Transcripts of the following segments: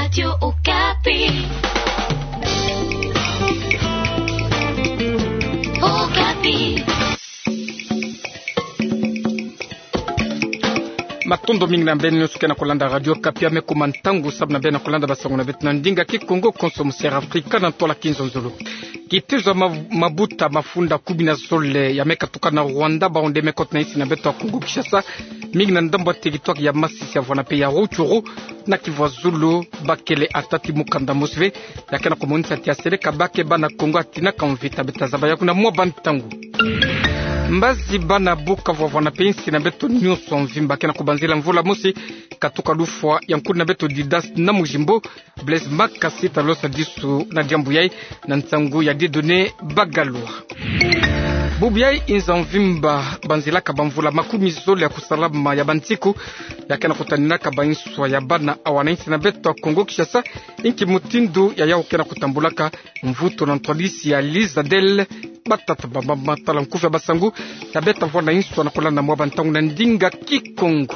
Radio Okapi. Okapi. Matondo mingi na mbeni nyosuke na kolanda Radio Okapi amekuma ntangu sabu na mbeni na kolanda basango na betu na ndinga ki Kongo Konsomusiere Afrika na ntola kinzonzolo. Kitizo mabuta mafunda kubina zole ya meka tuka na Rwanda baonde mekot na isi na betu wa Kongo Kishasa mingi na ndambo territoire ya Masisi ya vwana pe ya Ruchuru na Kivu Zulu bakele atati mukanda mosve yakena komunisa tiasere kabake bana Kongo atina kamvita betazaba yakuna mwa bantangu. Mbazi bana buka vwana pe isi na betu nyuso mvimba kena kubanzila mvula mosi katuka lufwa yankuni na betu didas na mujimbo Blaise Makasi talosa disu na jambu yai na ntangu ya didone bagalua. Bubiyai inzanvimba banzila kabamvula makumi zole ya kusalama ya bantiku yakena kutanina kabainswa ya bana awanainsi na betu wa Kongo Kishasa inki mutindu ya yao kena kutambulaka mvuto na ntolisi ya Lizadel batata bamba talankufu ya basangu ya beta vwana inswa na kulana mwa bantangu na ndinga kikongo.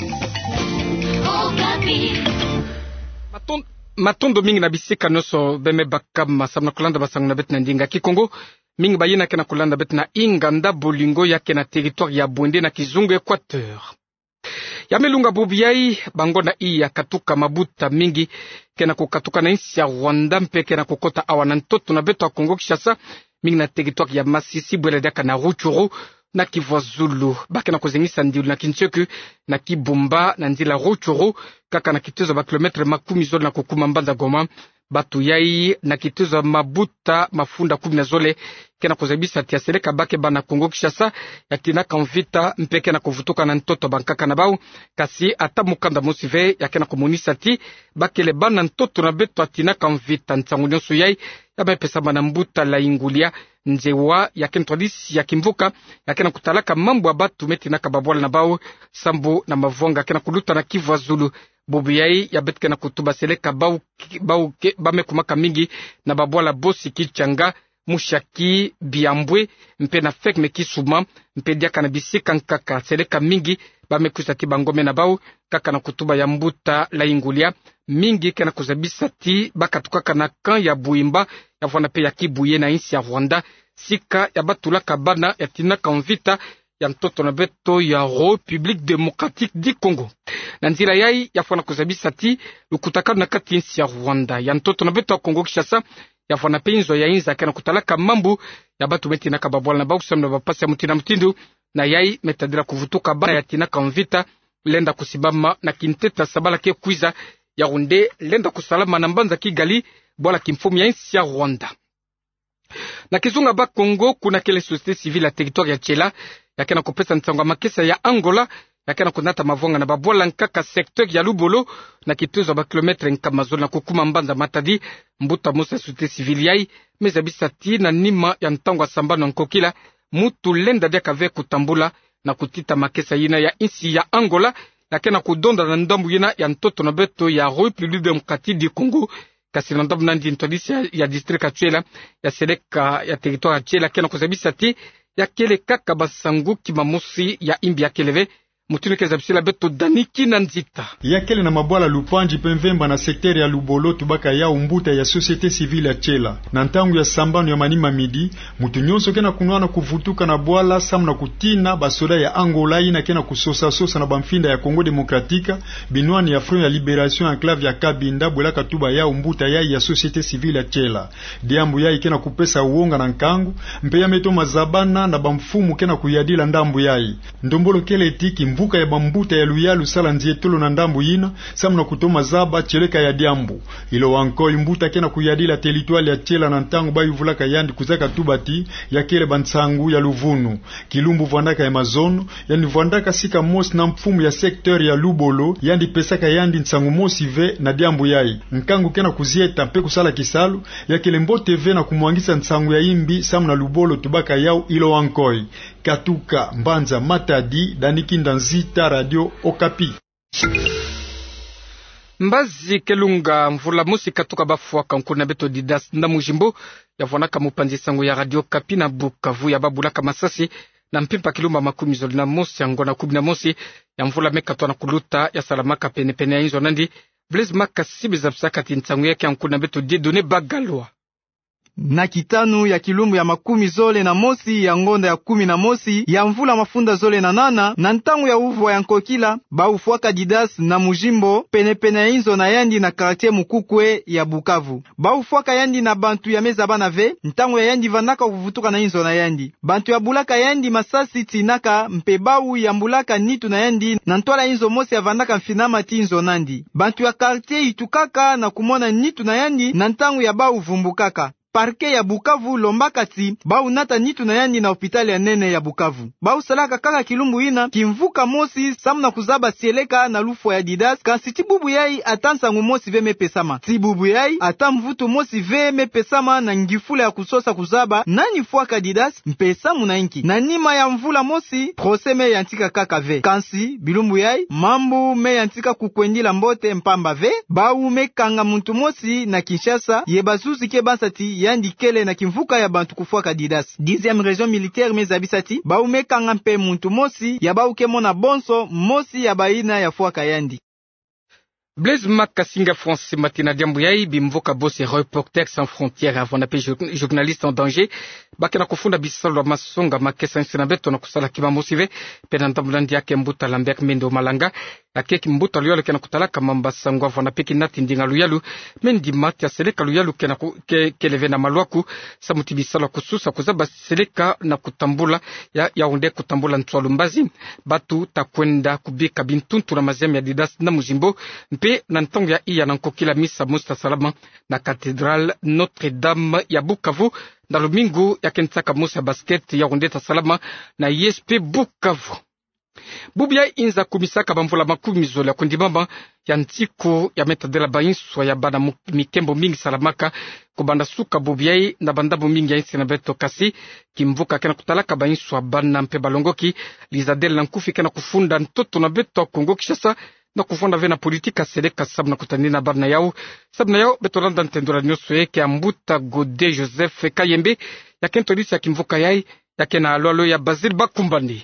Matondo mingi na bisika noso beme bakama samna kulanda basangu na beta na ndinga kikongo mingi bayina kena kulanda beta na inganda bolingo ya kena territoire ya Bwende na Kizungu Equateur. Yamelunga Bubiyai bango na iya katuka mabuta mingi kena kukatuka na insi ya Rwanda mpe kena kukota awana ntoto na beto wa Kongo Kishasa mingi na territoire ya Masisi bweledaka na Ruchuru na Kivu Zulu bakena kuzengisa ndiulu na Kincheku na Kibumba na ndila Ruchuru kaka na kituzo ba kilometre makumi zole na kukuma Mbanza Goma batu yai na kituzo mabuta mafunda kubina zole kena kuzabisa tiaseleka bake bana Kongo Kishasa yakina kamvita mpeke na kuvutuka na ntoto bankaka na bau kasi ata mukanda mosive yakena komunisa ti bakele bana ntoto na beto atina kamvita ntangu nyonso yai yaba pesa bana mbuta la ingulia njewa yakena tolisi yakimvuka yakena kutalaka mambo ya batu metina kababwala na bau sambu na mavonga yakena kuluta na Kivu Zulu Bubiyai ya betke na kutuba seleka bau bame kumaka mingi na babwala bosi kichanga mushaki biambwe mpe na fek meki suma mpe diaka na bisika nkaka seleka mingi bame kusati bangome na bau kaka na kutuba ya mbuta la ingulia mingi kena kuzabisa ti baka tukaka na kan ya buimba ya vwana pe ya Kibuye na insi ya Rwanda sika ya batula kabana ya tina kamvita ya mtoto na beto ya République démocratique du Congo. Na nzira yai ya fwana kuzabisa ti lukutakana na kati insi ya Rwanda ya mtoto na beto ya Kongo Kishasa ya fwana penzo ya inza kena kutalaka mambu ya batu meti na kababwala na bakusam na bapasi ya mutina mtindu na yai metadira kuvutuka bana ya tina kamvita lenda kusibama na kinteta sabala ke kuiza ya runde lenda kusalama na Mbanza Kigali bwala kimfumu ya insi ya Rwanda. Na Kizunga ba Kongo kuna kele société civile ya territoire ya Chela yakena kupesa ntsangwa makesa ya Angola yakena kunata mavonga na babwala nkaka secteur ya Lubolo na kituzo ba kilometre nkamazolo na kukuma Mbanza Matadi mbuta musa société civile yai mezabisa ti na nima ya ntangwa sambano nkokila mutu lenda dia kave kutambula na kutita makesa yina ya insi ya Angola yakena kudonda na ndambu yina ya ntoto na beto ya République démocratique du Congo kasi na ndambu nandi ntolisi ya district ya Chela ya seleka ya territoire ya Chela kena kuzabisa ti ya kele kaka basangu kimamusi ya imbi ya keleve mutune kezabisila beto daniki na nzita ya kele na mabwala lupanji pemvemba na sekteri ya Lubolo tubaka ya umbuta ya société civile ya Chela na ntangu ya sambano ya manima midi mutu nyonso kena kunwana kuvutuka na bwala samna kutina basoda ya Angola ina kena kusosa na bamfinda ya Congo Démocratique binwani ya Front ya Libération enclave ya Kabinda bwelaka tuba ya umbuta ya société civile ya Chela diambu ya ikena kupesa uonga na nkangu mpe ya meto mazabana na bamfumu kena kuyadila ndambu yai ndombolo kele etiki mvuka ya bambuta ya luyalu sala nzietolo na ndambu yina samna kutoma zaba cheleka ya diambu ilo wanko imbuta kena kuyadila territoire ya Chela na ntangu bayuvulaka yandi kuzaka tubati ya kele bantsangu ya Luvunu kilumbu vwandaka ya mazono yani vwandaka sika mosi na mfumu ya secteur ya Lubolo yandi pesaka yandi ntsangu mosi ve na diambu yai nkangu kena kuzieta mpe kusala kisalu ya kele mbote ve na kumwangisa ntsangu ya imbi samna Lubolo tubaka yao ilo wankoi katuka Mbanza Matadi daniki ndanzita Radio Okapi. Mbazi kelunga mvula musi katuka bafua kankuna beto didas na mujimbo ya vonaka mupanzi sango ya Radio Okapi na Bukavu ya babulaka Masasi na mpimpa kilumba makumi zoli na mosi angona kubina mosi ya mvula mekatwa na kuluta ya salamaka pene ya inzo nandi Blaise Makasi bezapsaka tintangu yake ankuna beto Dieudonné Bagalwa. Na kitanu ya kilumbu ya 11 ya ngonda ya 11 ya mvula mafunda 8 na ntangu ya uvwa ya nkokila baufuaka Didas na mujimbo penepene ya inzo na yandi na kartie mukukwe ya Bukavu. Baufuaka yandi na bantu ya meza bana ve ntangu ya yandi vanaka kuvutuka na inzo na yandi. Bantu ya bulaka yandi masasi tinaka mpebau ya mbulaka nitu na yandi na ntwala inzo mosi ya vanaka mfinama ti inzo nandi. Bantu ya kartie itukaka na kumona nitu na yandi na ntangu ya bau vumbukaka. Parke ya Bukavu lombakati bau nata nitu na yandi na hopitali ya nene ya Bukavu. Bau salaka kaka kilumbu ina kimvuka mosi samna kuzaba sieleka na lufu ya Didas kasi tibubu yai atansangu mosi veme pesama. Tibubu yai atamvutu mosi veme pesama na ngifula ya kusosa kuzaba nani fuaka Didas mpesamu na inki. Na nima ya mvula mosi prose me yantika kaka ve. Kansi bilumbu yai mambu me yantika kukwendila mbote mpamba ve. Bau me kanga muntu mosi na Kinshasa yebazuzi ke bansati yandi kele na kimvuka ya bantu kufuaka Didas. 10e région militaire mezabisati baumekanga mpe muntu mosi ya bauke mona bonso mosi ya baina ya fuaka yandi. Blaise Makasinga France Matina Diambu yai bimvoka bosi Reporters sans frontières avant d'appel journaliste en danger bakena kufunda bisalo masonga makesa nsina beto na kusala kiba mosive pena ntambulandi yake mbuta Lambert Mendo Malanga akeki mbuta luyalo kena kutalaka mambasa ngwa na peki nati ndinga luyalu mendi mati ya seleka luyalu kena keleve na malwaku samuti bisalo kususa kuzaba seleka na kutambula ya unde kutambula ntwalu mbazi batu takwenda kubika bintuntu na mazemi ya Didas na mujimbo mpe na ntango ya iya na nkokila misa musta salama na Cathédrale Notre-Dame ya Bukavu na lumingu ya kentaka musa basket ya undeta salama na ISP Bukavu. Bubia inza kumisaka bamvula makumi zola kundimama ya ntiko ya metadela bainswa ya bana mikembo mingi salamaka kubanda suka bubia na bandabu mingi ya insi na beto kasi kimvuka kena kutalaka bainswa bana mpe balongoki lizadela na nkufi kena kufunda ntoto na beto Kongo Kinshasa na kufunda vena politika seleka sabna kutanina barna yao betolanda ntendura nyoso yake ambuta Gode Joseph Kayembe ya kentolisi ya kimvuka yai ya kena alolo ya Basil Bakumbani.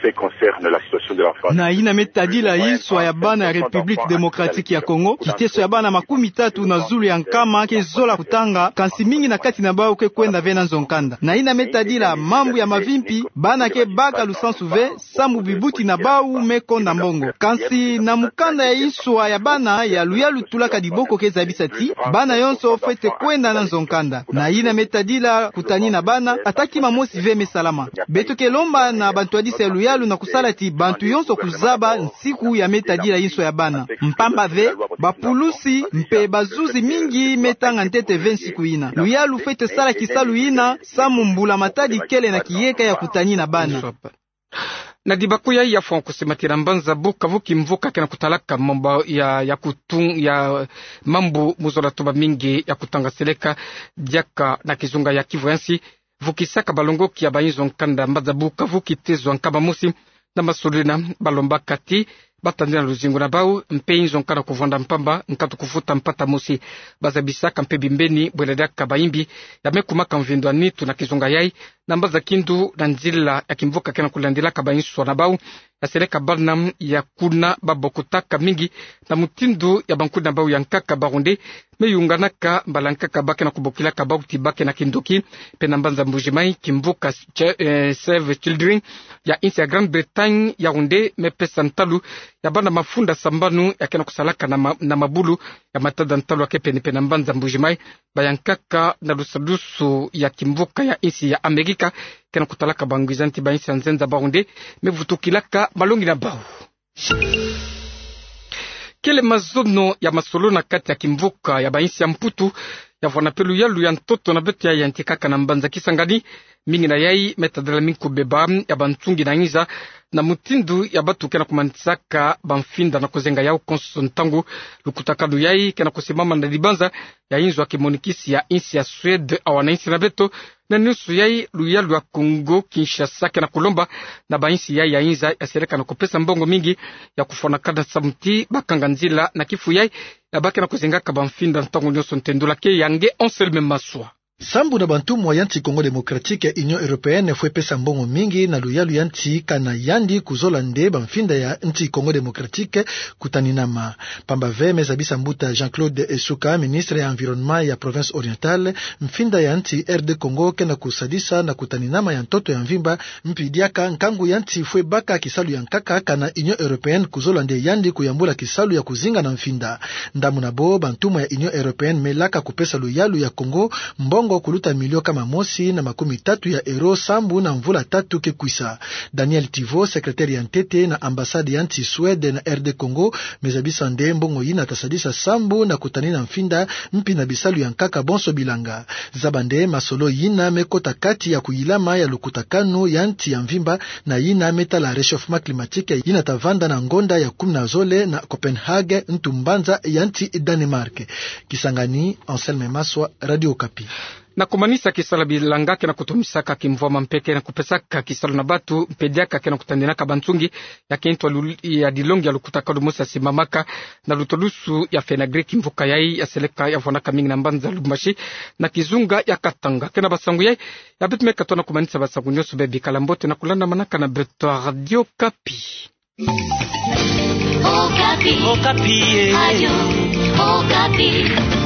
Na ina metadila iswa ya bana ya Republique Democratique ya Congo kiteso ya bana 30 na zulu ya nkama ke zola kutanga kansi mingi na kati na bao ke kwenda vena nzonkanda. Na ina metadila mambu ya mavimpi bana ke baka lusansuve samu bibuti na bao mekonda mbongo kansi na mukanda ya iswa ya bana ya luyalu tulaka diboko ke zabisati bana yonso fete kwenda na nzonkanda. Na ina metadila kutani na bana ataki mamosi veme salama beto ke lomba na bantu adise luyalu na kusalati bantu yonso kuzaba nsiku ya metadila inso ya bana mpamba ve bapulusi mpe bazuzi mingi metanga ntete 20 siku ina luyalu fete sala kisalu ina samu mbula matadi kele na kiyeka ya kutani na bana na dibakuya ya fonko sematira mbanza Bukavu kimvuka kena kutalaka mambo ya mambo muzola toba mingi ya kutanga seleka diaka na kizunga ya Kivu yansi vukisaka balongoki ya bainzo nkanda mbaza Bukavu kitezo nkaba musi na masulina balomba kati batandina luzingu na bau mpe inzo nkana kuvonda mpamba nkatu kufuta mpata musi baza bisaka mpe bimbeni bweledaka baimbi ya mekumaka mvindwa nitu na kizunga yai na mbaza kindu na nzila ya kimvuka kena kulandila kabainso na bau ya seleka barnam ya kuna babokutaka mingi na mutindu ya bankuna bau ya nkaka barunde meyunganaka mbalankaka bake na kubokilaka bau tibake na kindoki pena mbanza mbujimai kimvuka Save Children ya insi ya Grande-Bretagne ya unde mepesa ntalu ya bana mafunda sambanu ya kena kusalaka na mabulu ya matada ntalu ya kepeni pena mbanza mbujimai bayankaka na lusalusu ya kimvuka ya insi ya Amerika kena kutalaka bangwizanti ba insi ya nzenza baunde mevutukilaka malongi na bau. Kele mazono ya masolo na kati ya kimvuka ya bainsi ya mputu ya vanapelu yalu ya ntoto na betu ya yantikaka na mbanza Kisangani mingi na yai metadala minku beba ya bantungi na inza na mutindu ya batu kena kumantisaka banfinda na kuzenga yao konso ntangu lukutakadu yai kena kusimama na dibanza ya inzo wa kimonikisi ya insi ya Swede awana insi na beto na nusu yai luyalu ya Kongo Kinshasa kena kulomba na bainsi yai ya inza ya sereka na kupesa mbongo mingi ya kufona kada samuti bakanga nzila na kifu yai ya bake na kuzengaka banfinda ntangu nyoso ntendula ke yange onselme maswa. Sambu na bantumu wa yanti Kongo Demokratike Union Européenne fwe pesa mbongo mingi na luyalu yanti kana yandi kuzola nde bamfinda ya nti Kongo Demokratike kutaninama. Pamba veme zabisa mbuta Jean-Claude Esuka, ministre ya environnement ya province orientale, mfinda ya nti RD Congo kena kusadisa na kutaninama ya ntoto ya mvimba mpidiaka nkangu yanti fwe baka kisalu ya nkaka kana Union Européenne kuzola nde yandi kuyambula kisalu ya kuzinga na mfinda. Ndamu na bo bantumu ya Union Européenne melaka kupesa luyalu ya Congo mbongo kuluta milio kama mosi na 30 ya euro sambu na mvula 3 kekwisa. Daniel Tivo, sekretari ya ntete na ambasade ya nti Swede na RD Congo, mezabisa nde mbongo yina tasadisa sambu na kutani na mfinda mpi na bisalu ya nkaka bonso bilanga. Zabande masolo yina mekota kati ya kuilama ya lukutakanu ya nti ya mvimba na yina meta la réchauffement climatique yina tavanda na ngonda ya Kumnazole na Copenhagen ntumbanza ya nti Danemark. Kisangani, Anselme Maswa, Radio Okapi. Na kumanisa kisala bilangake na kutumisaka kimvoma mpeke na kupesaka kisala na batu mpediaka kena kutandinaka bantungi ya kentwa ya dilongi ya lukutaka lumusa simamaka na lutolusu ya Fenagre kimvuka yai ya seleka ya vonaka mingi na mbanza lumbashi na kizunga ya Katanga kena basangu yai ya bitu mekatona kumanisa basangu nyosu bebi kalambote na kulanda manaka na beto Radio Okapi. Okapi. Okapi. Okapi.